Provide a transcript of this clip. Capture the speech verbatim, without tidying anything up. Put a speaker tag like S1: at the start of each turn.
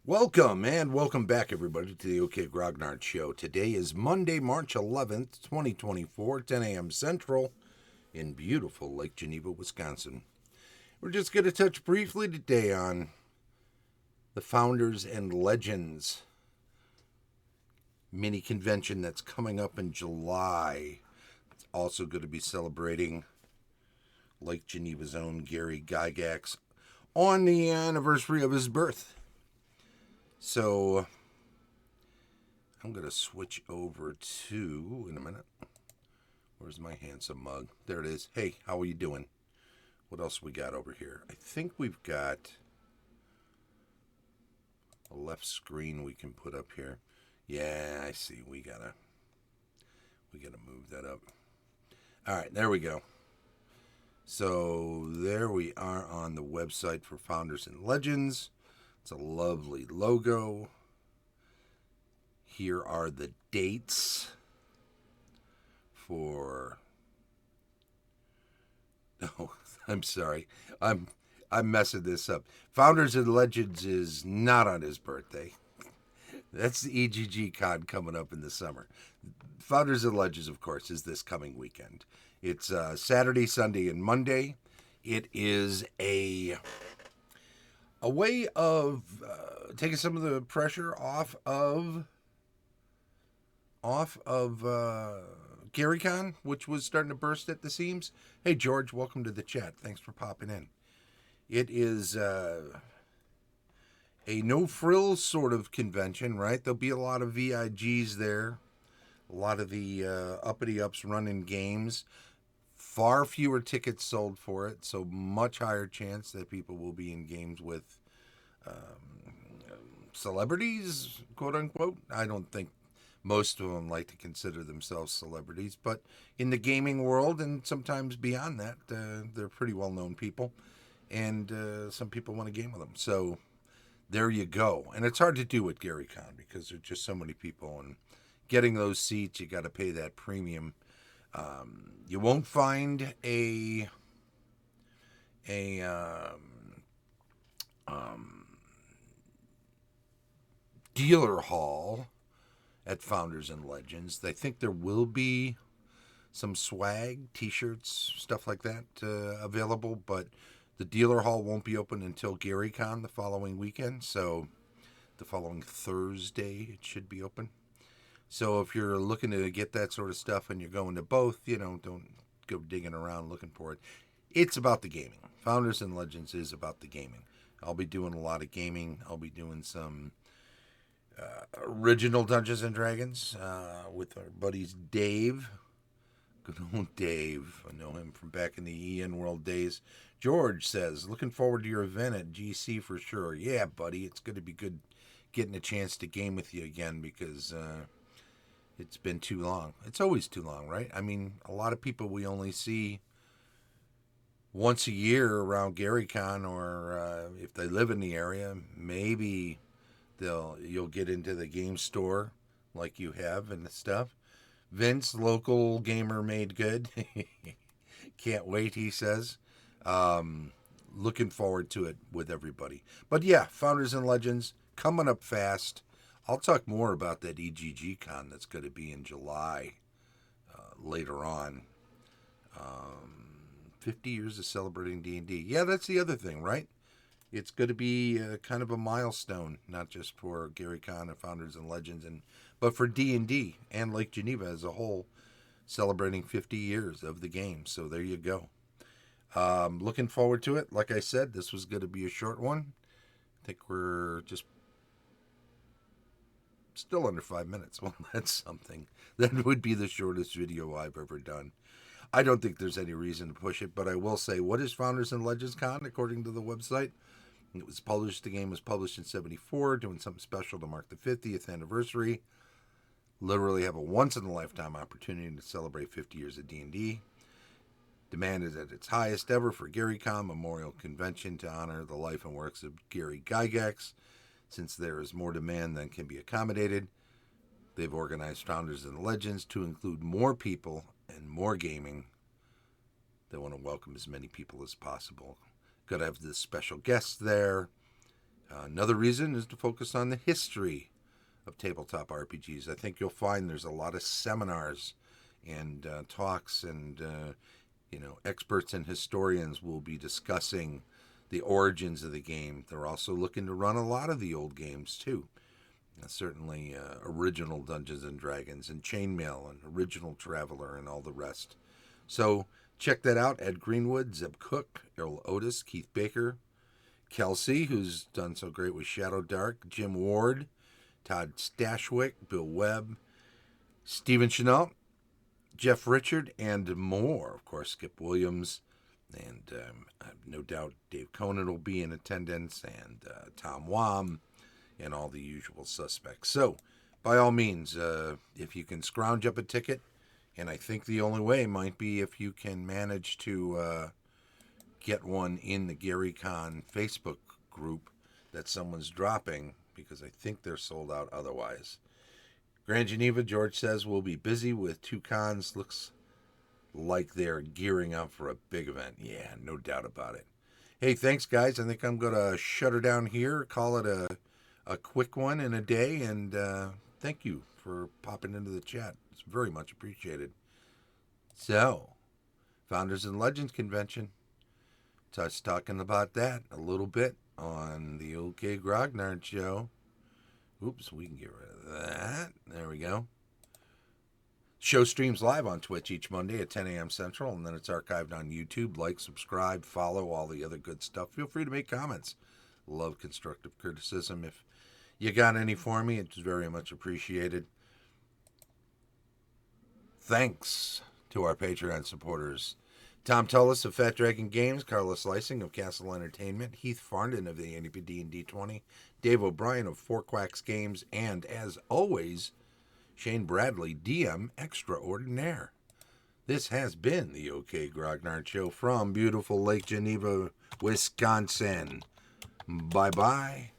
S1: Welcome and welcome back, everybody, to the OK Grognard Show. Today is Monday, March eleventh, twenty twenty-four, ten a.m. Central in beautiful Lake Geneva, Wisconsin. We're just going to touch briefly today on the Founders and Legends mini convention that's coming up in July. It's also going to be celebrating Lake Geneva's own Gary Gygax on the anniversary of his birth. So I'm going to switch over to, in a minute, where's my handsome mug? There it is. Hey, how are you doing? What else we got over here? I think we've got a left screen we can put up here. Yeah, I see. We gotta, we gotta move that up. All right, there we go. So there we are on the website for Founders and Legends. It's a lovely logo. Here are the dates for... Oh, I'm sorry. I'm I'm messing this up. Founders and Legends is not on his birthday. That's the E G G Con coming up in the summer. Founders and Legends, of course, is this coming weekend. It's uh, Saturday, Sunday, and Monday. It is a... A way of uh, taking some of the pressure off of off of uh, GaryCon, which was starting to burst at the seams. Hey, George, welcome to the chat. Thanks for popping in. It is uh, a no-frills sort of convention, right? There'll be a lot of V I Gs there, a lot of the uh, uppity-ups running games. Far fewer tickets sold for it, so much higher chance that people will be in games with um, celebrities, quote unquote. I don't think most of them like to consider themselves celebrities, but in the gaming world and sometimes beyond that, uh, they're pretty well-known people, and uh, some people want to game with them. So there you go. And it's hard to do at GaryCon because there's just so many people, and getting those seats, you got to pay that premium. Um, you won't find a a um, um, dealer hall at Founders and Legends. I think there will be some swag, t-shirts, stuff like that uh, available, but the dealer hall won't be open until GaryCon the following weekend. So the following Thursday it should be open. So if you're looking to get that sort of stuff and you're going to both, you know, don't go digging around looking for it. It's about the gaming. Founders and Legends is about the gaming. I'll be doing a lot of gaming. I'll be doing some uh, original Dungeons and Dragons uh, with our buddies Dave. Good old Dave. I know him from back in the Ian World days. George says, looking forward to your event at G C for sure. Yeah, buddy. It's going to be good getting a chance to game with you again because... Uh, It's been too long. It's always too long, right? I mean, a lot of people we only see once a year around GaryCon, or uh, if they live in the area, maybe they'll you'll get into the game store like you have and stuff. Vince, local gamer made good. Can't wait, he says. Um, looking forward to it with everybody. But yeah, Founders and Legends coming up fast. I'll talk more about that E G G Con that's going to be in July uh, later on. Um, fifty years of celebrating D and D. Yeah, that's the other thing, right? It's going to be uh, kind of a milestone, not just for GaryCon and Founders and Legends, and but for D and D and Lake Geneva as a whole, celebrating fifty years of the game. So there you go. Um, looking forward to it. Like I said, this was going to be a short one. I think we're just still under five minutes. Well, that's something. That would be the shortest video I've ever done. I don't think there's any reason to push it, but I will say, what is Founders and Legends Con, according to the website? It was published, the game was published in seventy-four, doing something special to mark the fiftieth anniversary. Literally have a once-in-a-lifetime opportunity to celebrate fifty years of D and D. Demand is at its highest ever for GaryCon Memorial Convention to honor the life and works of Gary Gygax. Since there is more demand than can be accommodated, they've organized Founders and Legends to include more people and more gaming. They want to welcome as many people as possible. Got to have the special guests there. Uh, another reason is to focus on the history of tabletop R P Gs. I think you'll find there's a lot of seminars and uh, talks, and uh, you know, experts and historians will be discussing the origins of the game. They're also looking to run a lot of the old games too. Uh, certainly, uh, original Dungeons and Dragons and Chainmail and original Traveler and all the rest. So check that out. Ed Greenwood, Zeb Cook, Errol Otis, Keith Baker, Kelsey, who's done so great with Shadow Dark, Jim Ward, Todd Stashwick, Bill Webb, Stephen Chenault, Jeff Richard, and more. Of course, Skip Williams, and um, no doubt Dave Conan will be in attendance, and uh, Tom Wam, and all the usual suspects. So, by all means, uh, if you can scrounge up a ticket, and I think the only way might be if you can manage to uh, get one in the GaryCon Facebook group that someone's dropping, because I think they're sold out otherwise. Grand Geneva, George says, will be busy with two cons. Looks like they're gearing up for a big event. Yeah, no doubt about it. Hey, thanks, guys. I think I'm going to shut her down here, call it a, a quick one in a day, and uh, thank you for popping into the chat. It's very much appreciated. So, Founders and Legends Convention. Touch talking about that a little bit on the OK Grognard show. Oops, we can get rid of that. There we go. Show streams live on Twitch each Monday at ten a.m. Central, and then it's archived on YouTube. Like, subscribe, follow, all the other good stuff. Feel free to make comments. Love constructive criticism. If you got any for me, it's very much appreciated. Thanks to our Patreon supporters. Tom Tullis of Fat Dragon Games, Carlos Lysing of Castle Entertainment, Heath Farndon of the N D P and D twenty, Dave O'Brien of Four Quacks Games, and, as always, Shane Bradley, D M Extraordinaire. This has been the OK Grognard Show from beautiful Lake Geneva, Wisconsin. Bye-bye.